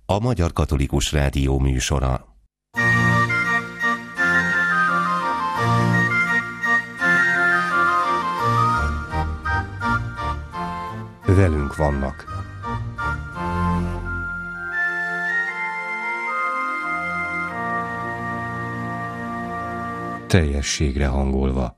a Magyar Katolikus Rádió műsora. Velünk vannak. Teljességre hangolva.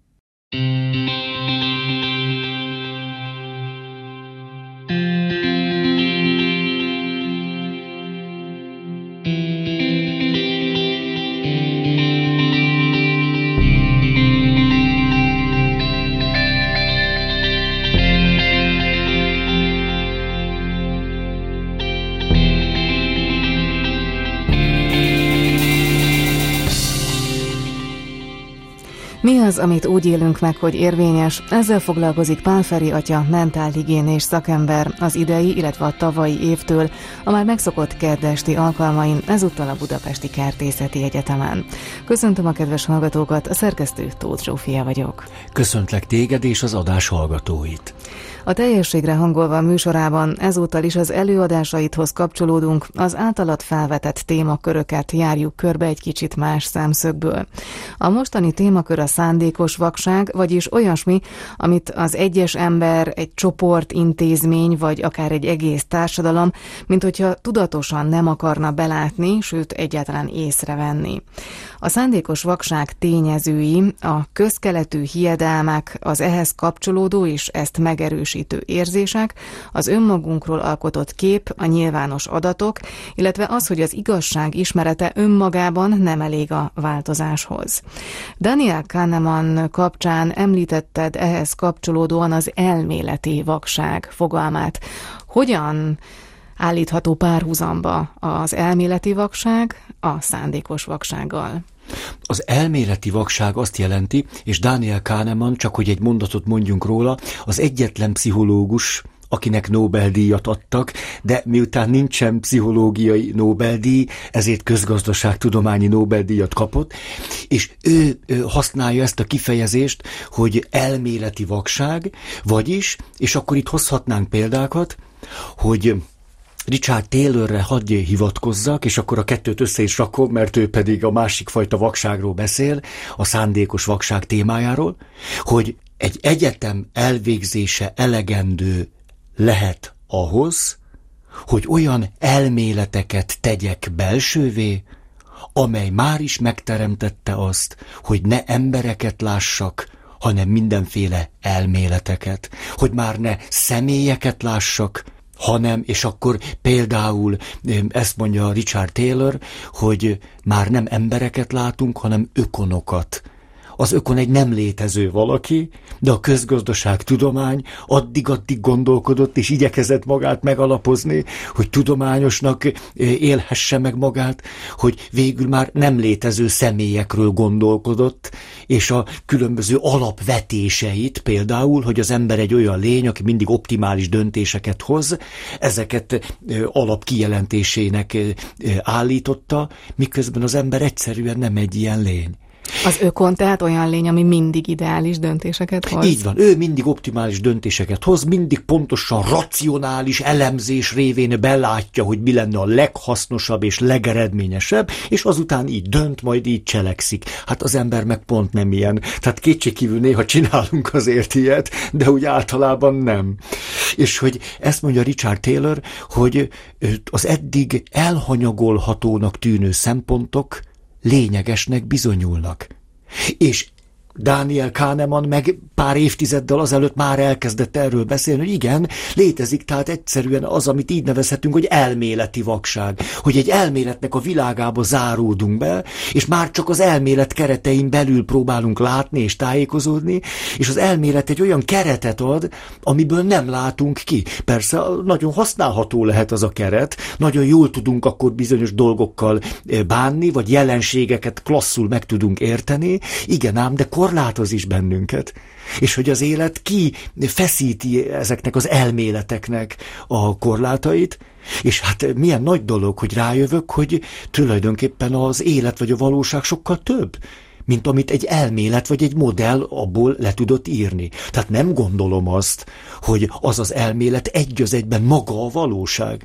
Mi az, amit úgy élünk meg, hogy érvényes? Ezzel foglalkozik Pál Feri atya, mentálhigiénés szakember az idei, illetve a tavalyi évtől a már megszokott kedd-esti alkalmain, ezúttal a Budapesti Kertészeti Egyetemen. Köszöntöm a kedves hallgatókat, a szerkesztő Tóth Zsófia vagyok. Köszöntlek téged és az adás hallgatóit. A teljességre hangolva műsorában ezúttal is az előadásaidhoz kapcsolódunk, az általad felvetett témaköröket járjuk körbe egy kicsit más szemszögből. A mostani témakör a szándékos vakság, vagyis olyasmi, amit az egyes ember, egy csoport, intézmény, vagy akár egy egész társadalom, mint hogyha tudatosan nem akarna belátni, sőt egyáltalán észrevenni. A szándékos vakság tényezői, a közkeletű hiedelmek, az ehhez kapcsolódó és ezt megerősítő érzések, az önmagunkról alkotott kép, a nyilvános adatok, illetve az, hogy az igazság ismerete önmagában nem elég a változáshoz. Daniel Kahneman kapcsán említetted ehhez kapcsolódóan az elméleti vakság fogalmát. Hogyan állítható párhuzamba az elméleti vakság a szándékos vaksággal? Az elméleti vakság azt jelenti, és Daniel Kahneman, csak hogy egy mondatot mondjunk róla, az egyetlen pszichológus, akinek Nobel-díjat adtak, de miután nincsen pszichológiai Nobel-díj, ezért közgazdaságtudományi Nobel-díjat kapott, és ő használja ezt a kifejezést, hogy elméleti vakság, vagyis, és akkor itt hozhatnánk példákat, hogy Richard Taylorre hadd hivatkozzak, és akkor a kettőt össze is rakom, mert ő pedig a másik fajta vakságról beszél, a szándékos vakság témájáról, hogy egy egyetem elvégzése elegendő lehet ahhoz, hogy olyan elméleteket tegyek belsővé, amely már is megteremtette azt, hogy ne embereket lássak, hanem mindenféle elméleteket, hogy már ne személyeket lássak, hanem, és akkor például ezt mondja Richard Taylor, hogy már nem embereket látunk, hanem ökonokat. Az ökon egy nem létező valaki, de a közgazdaságtudomány addig gondolkodott, és igyekezett magát megalapozni, hogy tudományosnak élhesse meg magát, hogy végül már nem létező személyekről gondolkodott, és a különböző alapvetéseit, például, hogy az ember egy olyan lény, aki mindig optimális döntéseket hoz, ezeket alapkijelentésének állította, miközben az ember egyszerűen nem egy ilyen lény. Az ökon tehát olyan lény, ami mindig ideális döntéseket hoz? Így van, ő mindig optimális döntéseket hoz, mindig pontosan racionális elemzés révén belátja, hogy mi lenne a leghasznosabb és legeredményesebb, és azután így dönt, majd így cselekszik. Hát az ember meg pont nem ilyen. Tehát kétségkívül néha csinálunk azért ilyet, de úgy általában nem. És hogy ezt mondja Richard Taylor, hogy az eddig elhanyagolhatónak tűnő szempontok lényegesnek bizonyulnak. És Daniel Kahneman meg pár évtizeddel azelőtt már elkezdett erről beszélni, hogy igen, létezik tehát egyszerűen az, amit így nevezhetünk, hogy elméleti vakság. Hogy egy elméletnek a világába záródunk be, és már csak az elmélet keretein belül próbálunk látni és tájékozódni, és az elmélet egy olyan keretet ad, amiből nem látunk ki. Persze nagyon használható lehet az a keret, nagyon jól tudunk akkor bizonyos dolgokkal bánni, vagy jelenségeket klasszul meg tudunk érteni, igen ám, de korlátoz is bennünket. És hogy az élet ki feszíti ezeknek az elméleteknek a korlátait, és hát milyen nagy dolog, hogy rájövök, hogy tulajdonképpen az élet vagy a valóság sokkal több, mint amit egy elmélet vagy egy modell abból le tudott írni. Tehát nem gondolom azt, hogy az az elmélet egy az egyben maga a valóság,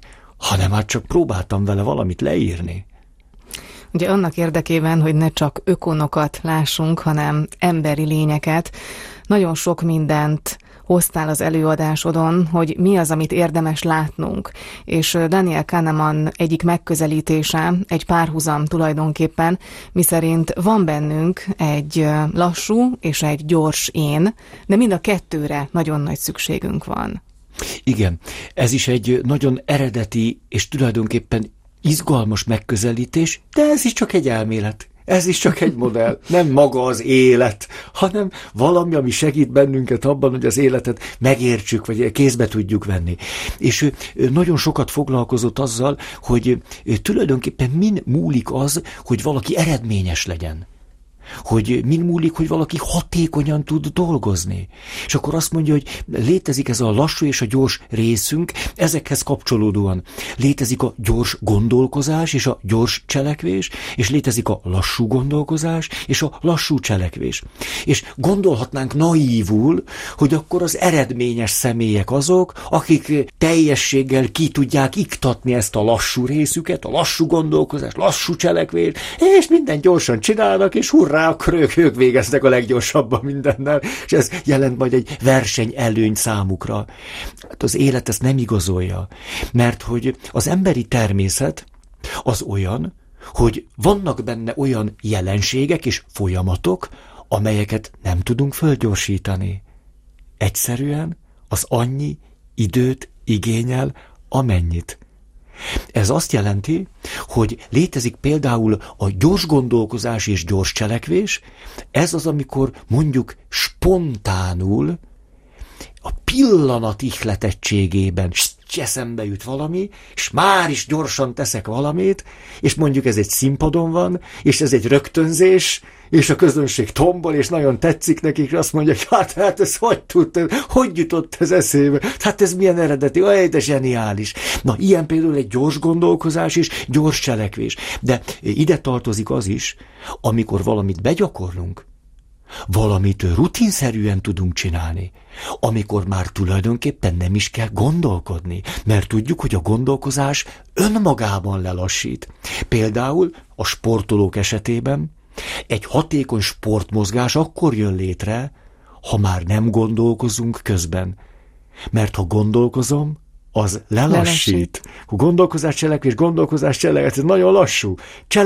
hanem hát csak próbáltam vele valamit leírni. Ugye annak érdekében, hogy ne csak ökonokat lássunk, hanem emberi lényeket, nagyon sok mindent hoztál az előadásodon, hogy mi az, amit érdemes látnunk. És Daniel Kahneman egyik megközelítése, egy párhuzam tulajdonképpen, miszerint van bennünk egy lassú és egy gyors én, de mind a kettőre nagyon nagy szükségünk van. Igen, ez is egy nagyon eredeti és tulajdonképpen izgalmas megközelítés, de ez is csak egy elmélet. Ez is csak egy modell, nem maga az élet, hanem valami, ami segít bennünket abban, hogy az életet megértsük, vagy kézbe tudjuk venni. És ő nagyon sokat foglalkozott azzal, hogy tulajdonképpen min múlik az, hogy valaki eredményes legyen. Hogy min múlik, hogy valaki hatékonyan tud dolgozni. És akkor azt mondja, hogy létezik ez a lassú és a gyors részünk, ezekhez kapcsolódóan létezik a gyors gondolkozás és a gyors cselekvés, és létezik a lassú gondolkozás és a lassú cselekvés. És gondolhatnánk naívul, hogy akkor az eredményes személyek azok, akik teljességgel ki tudják iktatni ezt a lassú részüket, a lassú gondolkozást, lassú cselekvést, és mindent gyorsan csinálnak, és hurrá, akkor ők végeznek a leggyorsabban mindennel, és ez jelent majd egy versenyelőny számukra. Hát az élet ezt nem igazolja, mert hogy az emberi természet az olyan, hogy vannak benne olyan jelenségek és folyamatok, amelyeket nem tudunk fölgyorsítani. Egyszerűen az annyi időt igényel, amennyit. Ez azt jelenti, hogy létezik például a gyors gondolkozás és gyors cselekvés, ez az, amikor mondjuk spontánul, a pillanat ihletettségében eszembe jut valami, és már is gyorsan teszek valamit, és mondjuk ez egy színpadon van, és ez egy rögtönzés, és a közönség tombol, és nagyon tetszik nekik, és azt mondja, hogy hát ez hogy tudta, hogy jutott ez eszébe? Hát ez milyen eredeti, de zseniális. Na, ilyen például egy gyors gondolkozás és gyors cselekvés. De ide tartozik az is, amikor valamit begyakorlunk, valamit rutinszerűen tudunk csinálni, amikor már tulajdonképpen nem is kell gondolkodni, mert tudjuk, hogy a gondolkozás önmagában lelassít. Például a sportolók esetében egy hatékony sportmozgás akkor jön létre, ha már nem gondolkozunk közben. Mert ha gondolkozom, az lelassít. Gondolkozás, cselekvés, ez nagyon lassú.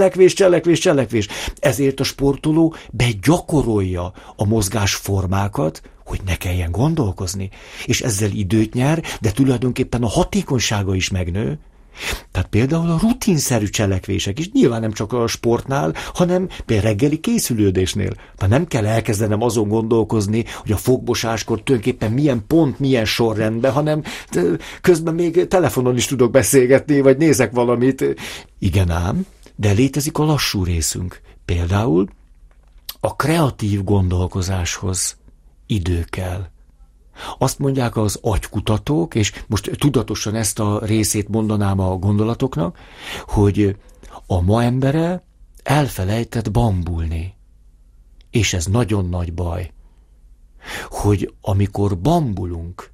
Cselekvés. Ezért a sportoló begyakorolja a mozgásformákat, hogy ne kelljen gondolkozni. És ezzel időt nyer, de tulajdonképpen a hatékonysága is megnő. Tehát például a rutinszerű cselekvések is, nyilván nem csak a sportnál, hanem például reggeli készülődésnél. Tehát nem kell elkezdenem azon gondolkozni, hogy a fogmosáskor tulajdonképpen milyen pont, milyen sorrendben, hanem közben még telefonon is tudok beszélgetni, vagy nézek valamit. Igen ám, de létezik a lassú részünk. Például a kreatív gondolkozáshoz idő kell. Azt mondják az agykutatók, és most tudatosan ezt a részét mondanám a gondolatoknak, hogy a ma embere elfelejtett bambulni. És ez nagyon nagy baj, hogy amikor bambulunk,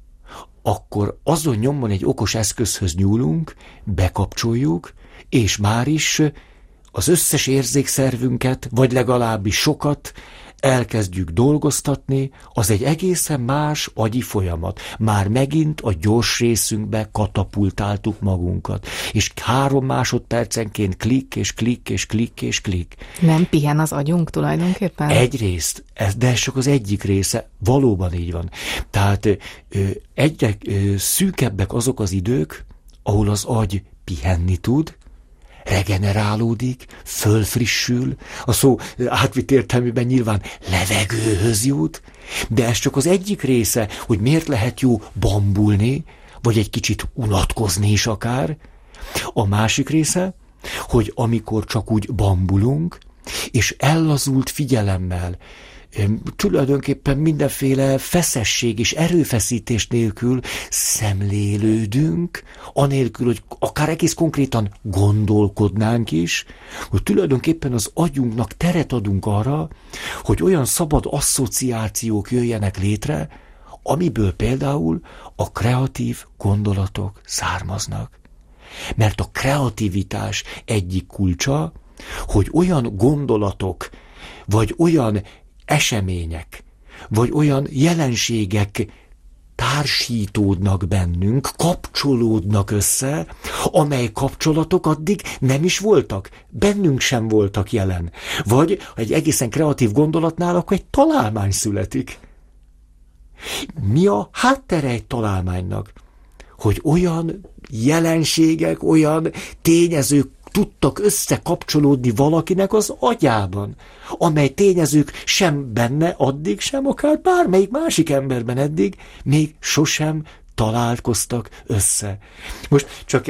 akkor azon nyomon egy okos eszközhöz nyúlunk, bekapcsoljuk, és már is az összes érzékszervünket, vagy legalábbis sokat elkezdjük dolgoztatni, az egy egészen más agyi folyamat. Már megint a gyors részünkbe katapultáltuk magunkat. És 3 másodpercenként klik. Nem pihen az agyunk tulajdonképpen? Egyrészt, de ez csak az egyik része, valóban így van. Tehát egyre szűkebbek azok az idők, ahol az agy pihenni tud, regenerálódik, fölfrissül, a szó átvitt értelmében nyilván levegőhöz jut, de ez csak az egyik része, hogy miért lehet jó bambulni, vagy egy kicsit unatkozni is akár. A másik része, hogy amikor csak úgy bambulunk, és ellazult figyelemmel, tulajdonképpen mindenféle feszesség és erőfeszítés nélkül szemlélődünk, anélkül, hogy akár egész konkrétan gondolkodnánk is, hogy tulajdonképpen az agyunknak teret adunk arra, hogy olyan szabad asszociációk jöjjenek létre, amiből például a kreatív gondolatok származnak. Mert a kreativitás egyik kulcsa, hogy olyan gondolatok, vagy olyan események, vagy olyan jelenségek társítódnak bennünk, kapcsolódnak össze, amely kapcsolatok addig nem is voltak, bennünk sem voltak jelen. Vagy egy egészen kreatív gondolatnál akkor egy találmány születik. Mi a háttere egy találmánynak? Hogy olyan jelenségek, olyan tényezők tudtak összekapcsolódni valakinek az agyában, amely tényezők sem benne addig, sem akár bármelyik másik emberben eddig még sosem találkoztak össze. Most csak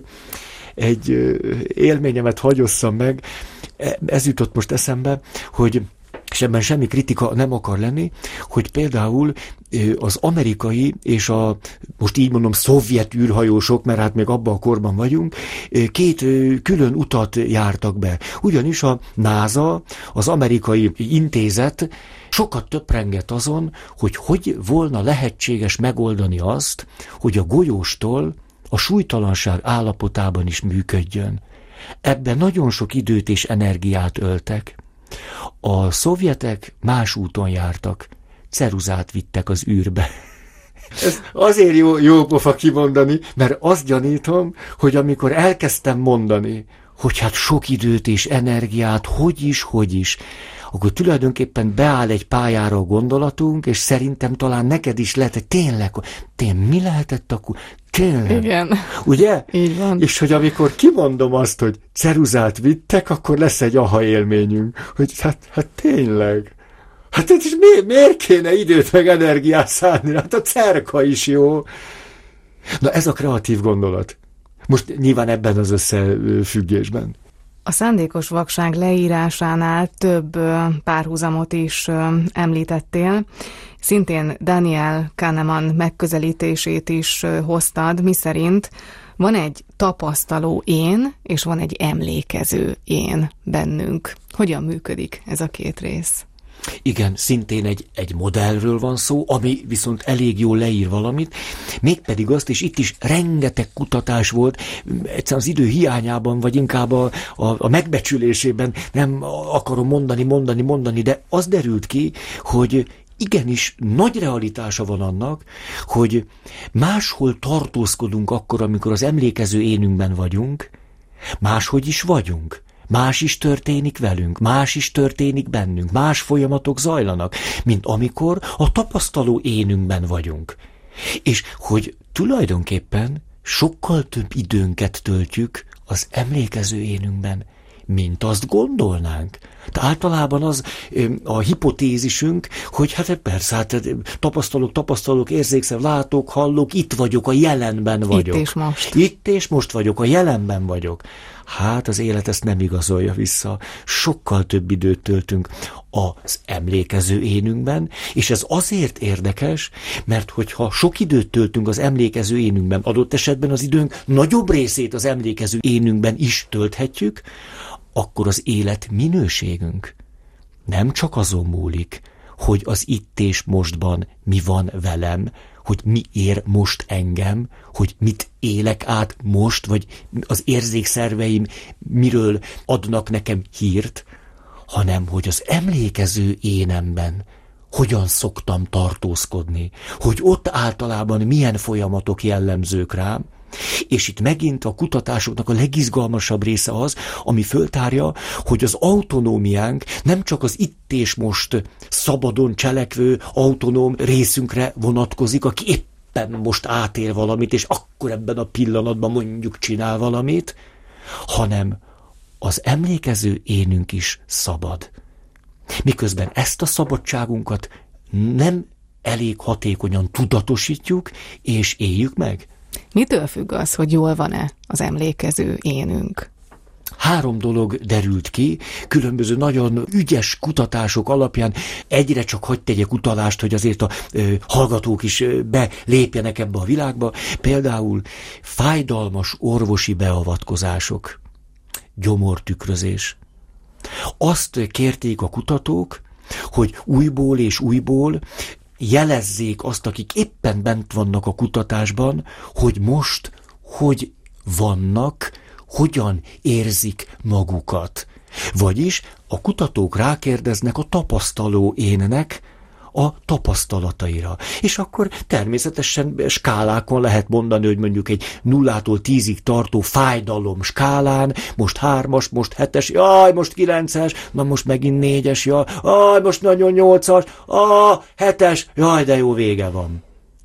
egy élményemet hagyosszam meg, ez jutott most eszembe, hogy és ebben semmi kritika nem akar lenni, hogy például az amerikai és a, most így mondom, szovjet űrhajósok, mert hát még abban a korban vagyunk, két külön utat jártak be. Ugyanis a NASA, az amerikai intézet sokat töprengett azon, hogy volna lehetséges megoldani azt, hogy a golyóstól a súlytalanság állapotában is működjön. Ebben nagyon sok időt és energiát öltek. A szovjetek más úton jártak, ceruzát vittek az űrbe. Ez azért jó pofa kimondani, mert azt gyanítom, hogy amikor elkezdtem mondani, hogy hát sok időt és energiát, hogy is, akkor tulajdonképpen beáll egy pályára a gondolatunk, és szerintem talán neked is lehet, hogy tényleg mi lehetett akkor? Tényleg. Igen. Ugye? Így van. És hogy amikor kimondom azt, hogy ceruzát vittek, akkor lesz egy aha élményünk, hogy hát tényleg. Hát és miért kéne időt meg energiát szánni? Hát a cerka is jó. Na ez a kreatív gondolat. Most nyilván ebben az összefüggésben. A szándékos vakság leírásánál több párhuzamot is említettél. Szintén Daniel Kahneman megközelítését is hoztad, miszerint van egy tapasztaló én, és van egy emlékező én bennünk. Hogyan működik ez a két rész? Igen, szintén egy modellről van szó, ami viszont elég jól leír valamit, mégpedig azt, és itt is rengeteg kutatás volt, egyszerűen az idő hiányában, vagy inkább a megbecsülésében nem akarom mondani, de az derült ki, hogy igenis nagy realitása van annak, hogy máshol tartózkodunk akkor, amikor az emlékező énünkben vagyunk, máshogy is vagyunk. Más is történik velünk, más is történik bennünk, más folyamatok zajlanak, mint amikor a tapasztaló énünkben vagyunk. És hogy tulajdonképpen sokkal több időnket töltjük az emlékező énünkben, mint azt gondolnánk. De általában az a hipotézisünk, hogy hát persze, hát tapasztalok, érzékszem, látok, hallok, itt vagyok, a jelenben vagyok. Itt és most. Itt és most vagyok, a jelenben vagyok. Hát az élet ezt nem igazolja vissza. Sokkal több időt töltünk az emlékező énünkben, és ez azért érdekes, mert hogyha sok időt töltünk az emlékező énünkben, adott esetben az időnk nagyobb részét az emlékező énünkben is tölthetjük, akkor az élet minőségünk nem csak azon múlik, hogy az itt és mostban mi van velem, hogy mi ér most engem, hogy mit élek át most, vagy az érzékszerveim miről adnak nekem hírt, hanem hogy az emlékező énemben hogyan szoktam tartózkodni, hogy ott általában milyen folyamatok jellemzők rám, és itt megint a kutatásoknak a legizgalmasabb része az, ami föltárja, hogy az autonómiánk nem csak az itt és most szabadon cselekvő autonóm részünkre vonatkozik, aki éppen most átél valamit, és akkor ebben a pillanatban mondjuk csinál valamit, hanem az emlékező énünk is szabad. Miközben ezt a szabadságunkat nem elég hatékonyan tudatosítjuk, és éljük meg. Mitől függ az, hogy jól van-e az emlékező énünk? 3 dolog derült ki, különböző nagyon ügyes kutatások alapján. Egyre csak hadd tegyek utalást, hogy azért a hallgatók is belépjenek ebbe a világba. Például fájdalmas orvosi beavatkozások, gyomortükrözés. Azt kérték a kutatók, hogy újból és újból jelezzék azt, akik éppen bent vannak a kutatásban, hogy most, hogy vannak, hogyan érzik magukat. Vagyis a kutatók rákérdeznek a tapasztaló énnek a tapasztalataira. És akkor természetesen skálákon lehet mondani, hogy mondjuk egy 0-tól 10-ig tartó fájdalom skálán, most 3-as, most 7-es, jaj, most 9-es, na most megint 4-es, jaj, most nagyon 8-as, 7-es, jaj, de jó, vége van.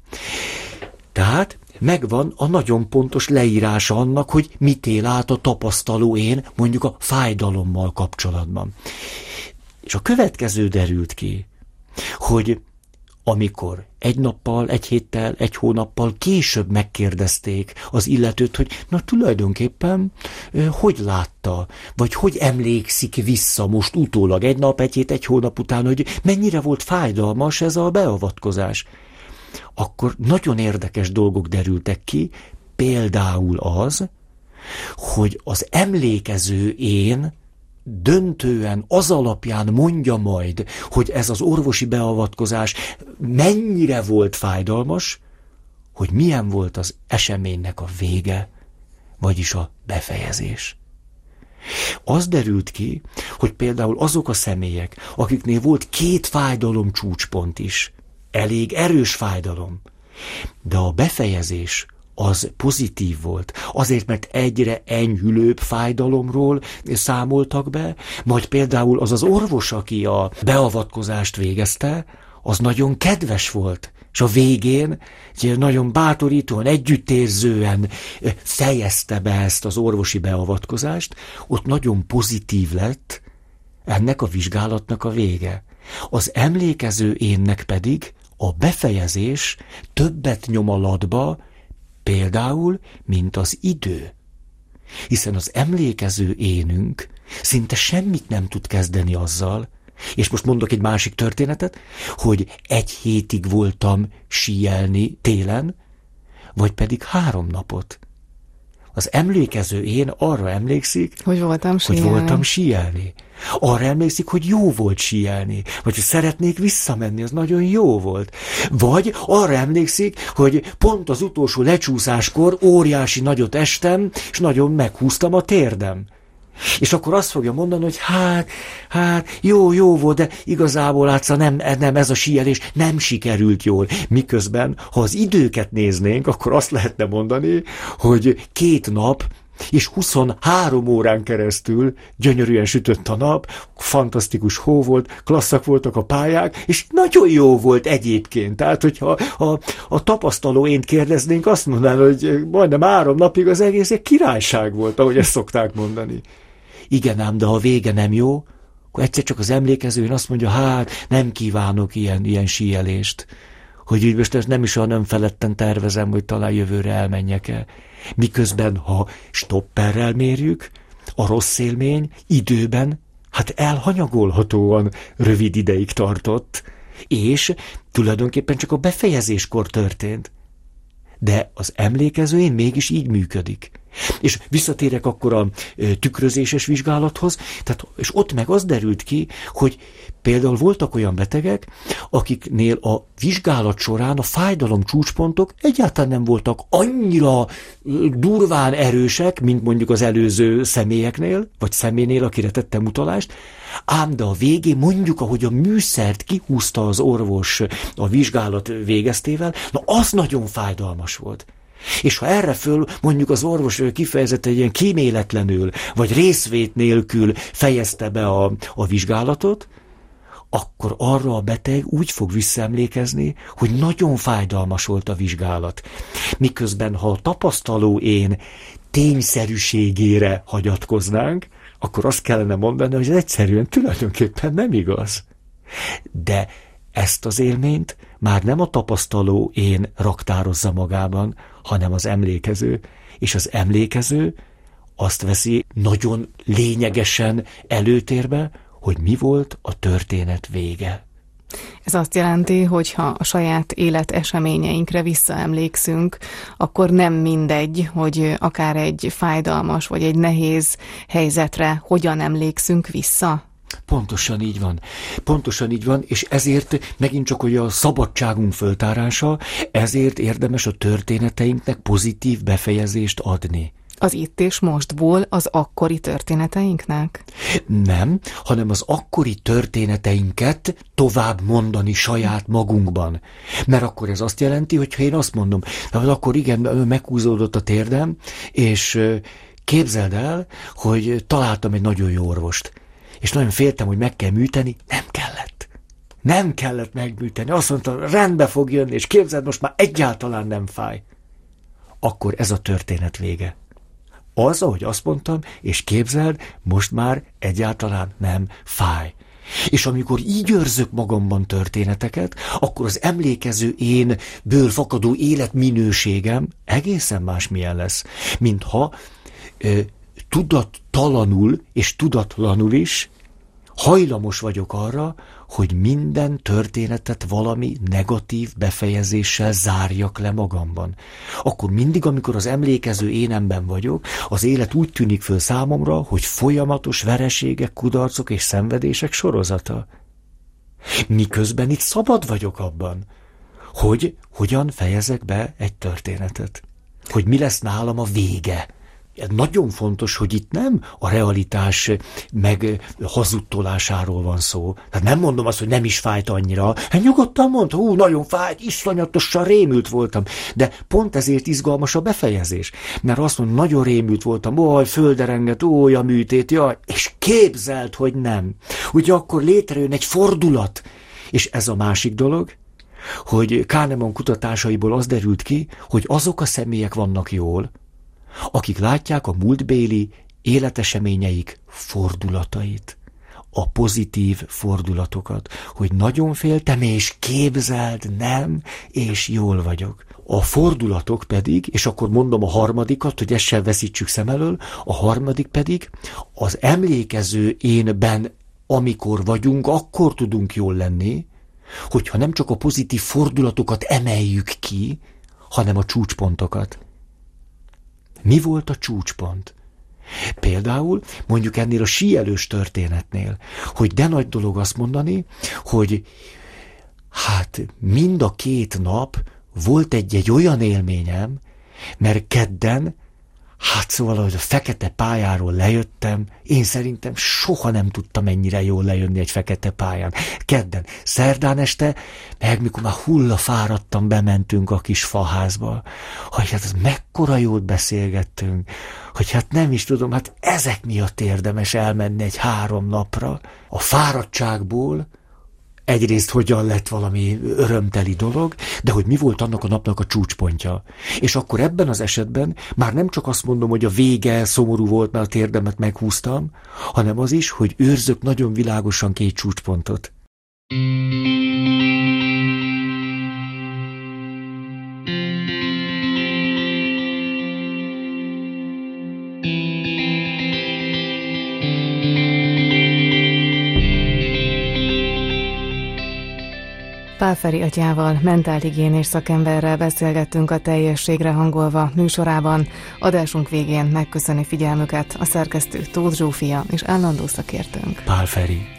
Tehát megvan a nagyon pontos leírása annak, hogy mit él át a tapasztaló én, mondjuk a fájdalommal kapcsolatban. És a következő derült ki, hogy amikor egy nappal, egy héttel, egy hónappal később megkérdezték az illetőt, hogy na tulajdonképpen hogy látta, vagy hogy emlékszik vissza most utólag egy nap, egy hét, egy hónap után, hogy mennyire volt fájdalmas ez a beavatkozás, akkor nagyon érdekes dolgok derültek ki, például az, hogy az emlékező én döntően az alapján mondja majd, hogy ez az orvosi beavatkozás mennyire volt fájdalmas, hogy milyen volt az eseménynek a vége, vagyis a befejezés. Az derült ki, hogy például azok a személyek, akiknél volt 2 fájdalom csúcspont is, elég erős fájdalom, de a befejezés az pozitív volt. Azért, mert egyre enyhülőbb fájdalomról számoltak be, majd például az orvos, aki a beavatkozást végezte, az nagyon kedves volt, és a végén nagyon bátorítóan, együttérzően fejezte be ezt az orvosi beavatkozást, ott nagyon pozitív lett ennek a vizsgálatnak a vége. Az emlékező énnek pedig a befejezés többet nyom a latba, például, mint az idő. Hiszen az emlékező énünk szinte semmit nem tud kezdeni azzal, és most mondok egy másik történetet, hogy 1 hétig voltam síelni télen, vagy pedig 3 napot. Az emlékező én arra emlékszik, hogy voltam síelni. Arra emlékszik, hogy jó volt síelni, vagy hogy szeretnék visszamenni, az nagyon jó volt. Vagy arra emlékszik, hogy pont az utolsó lecsúszáskor óriási nagyot estem, és nagyon meghúztam a térdem. És akkor azt fogja mondani, hogy jó volt, de igazából látszva nem ez a síelés nem sikerült jól. Miközben, ha az időket néznénk, akkor azt lehetne mondani, hogy 2 nap és 23 órán keresztül gyönyörűen sütött a nap, fantasztikus hó volt, klasszak voltak a pályák, és nagyon jó volt egyébként. Tehát, hogyha a tapasztaló ént kérdeznénk, azt mondaná, hogy majdnem 3 napig az egész egy királyság volt, ahogy ezt szokták mondani. Igen ám, de ha a vége nem jó, akkor egyszer csak az emlékezőn azt mondja, nem kívánok ilyen síelést. Hogy így most nem is olyan önfeledten tervezem, hogy talán jövőre elmenjek-e. Miközben, ha stopperrel mérjük, a rossz élmény időben, elhanyagolhatóan rövid ideig tartott, és tulajdonképpen csak a befejezéskor történt. De az emlékező én mégis így működik. És visszatérek akkor a tükrözéses vizsgálathoz, és ott meg az derült ki, hogy például voltak olyan betegek, akiknél a vizsgálat során a fájdalom csúcspontok egyáltalán nem voltak annyira durván erősek, mint mondjuk az előző személyeknél, vagy személynél, akire tettem utalást, ám de a végén mondjuk, ahogy a műszert kihúzta az orvos a vizsgálat végeztével, na az nagyon fájdalmas volt. És ha erre föl mondjuk az orvos kifejezetten ilyen kíméletlenül, vagy részvét nélkül fejezte be a vizsgálatot, akkor arra a beteg úgy fog visszaemlékezni, hogy nagyon fájdalmas volt a vizsgálat. Miközben, ha a tapasztaló én tényszerűségére hagyatkoznánk, akkor azt kellene mondani, hogy ez egyszerűen tulajdonképpen nem igaz. De ezt az élményt már nem a tapasztaló én raktározza magában, hanem az emlékező, és az emlékező azt veszi nagyon lényegesen előtérbe, hogy mi volt a történet vége. Ez azt jelenti, hogy ha a saját életeseményeinkre visszaemlékszünk, akkor nem mindegy, hogy akár egy fájdalmas vagy egy nehéz helyzetre hogyan emlékszünk vissza? Pontosan így van, és ezért megint csak hogy a szabadságunk föltárása, ezért érdemes a történeteinknek pozitív befejezést adni. Az itt és mostból az akkori történeteinknek? Nem, hanem az akkori történeteinket tovább mondani saját magunkban. Mert akkor ez azt jelenti, hogy ha én azt mondom, hogy akkor igen, meghúzódott a térdem, és képzeld el, hogy találtam egy nagyon jó orvost, és nagyon féltem, hogy meg kell műteni, nem kellett. Nem kellett megműteni. Azt mondta, rendbe fog jönni, és képzeld, most már egyáltalán nem fáj. Akkor ez a történet vége. Az, ahogy azt mondtam, és képzeld, most már egyáltalán nem fáj. És amikor így őrzök magamban történeteket, akkor az emlékező énből fakadó életminőségem egészen másmilyen lesz, mintha tudattalanul és tudatlanul is hajlamos vagyok arra, hogy minden történetet valami negatív befejezéssel zárjak le magamban. Akkor mindig, amikor az emlékező énemben vagyok, az élet úgy tűnik föl számomra, hogy folyamatos vereségek, kudarcok és szenvedések sorozata. Miközben itt szabad vagyok abban, hogy hogyan fejezek be egy történetet. Hogy mi lesz nálam a vége. Nagyon fontos, hogy itt nem a realitás meg hazudtolásáról van szó. Tehát nem mondom azt, hogy nem is fájt annyira. Hát nyugodtan mondd, nagyon fájt, iszonyatosan rémült voltam. De pont ezért izgalmas a befejezés. Mert azt mondom, nagyon rémült voltam, földerengett, a műtét, és képzeld, hogy nem. Ugye akkor létrejön egy fordulat. És ez a másik dolog, hogy Kahneman kutatásaiból az derült ki, hogy azok a személyek vannak jól, akik látják a múltbéli életeseményeik fordulatait, a pozitív fordulatokat, hogy nagyon féltem, és képzeld, nem, és jól vagyok. A fordulatok pedig, és akkor mondom a harmadikat, hogy ezt sem veszítsük szem elől, a harmadik pedig az emlékező énben, amikor vagyunk, akkor tudunk jól lenni, hogyha nem csak a pozitív fordulatokat emeljük ki, hanem a csúcspontokat. Mi volt a csúcspont? Például mondjuk ennél a síelős történetnél, hogy de nagy dolog azt mondani, hogy hát mind a 2 nap volt egy olyan élményem, mert kedden, szóval, hogy a fekete pályáról lejöttem, én szerintem soha nem tudtam ennyire jól lejönni egy fekete pályán. Kedden, szerdán este, meg mikor már hullafáradtan bementünk a kis faházba, hogy hát mekkora jót beszélgettünk, hogy hát nem is tudom, hát ezek miatt érdemes elmenni egy 3 napra. A fáradtságból egyrészt hogyan lett valami örömteli dolog, de hogy mi volt annak a napnak a csúcspontja. És akkor ebben az esetben már nem csak azt mondom, hogy a vége szomorú volt, mert a térdemet meghúztam, hanem az is, hogy őrzök nagyon világosan 2 csúcspontot. Pál Feri atyával, mentálhigiénés szakemberrel beszélgettünk a Teljességre hangolva műsorában. Adásunk végén megköszöni figyelmüket a szerkesztő Tóth Zsófia és állandó szakértőnk. Pál Feri.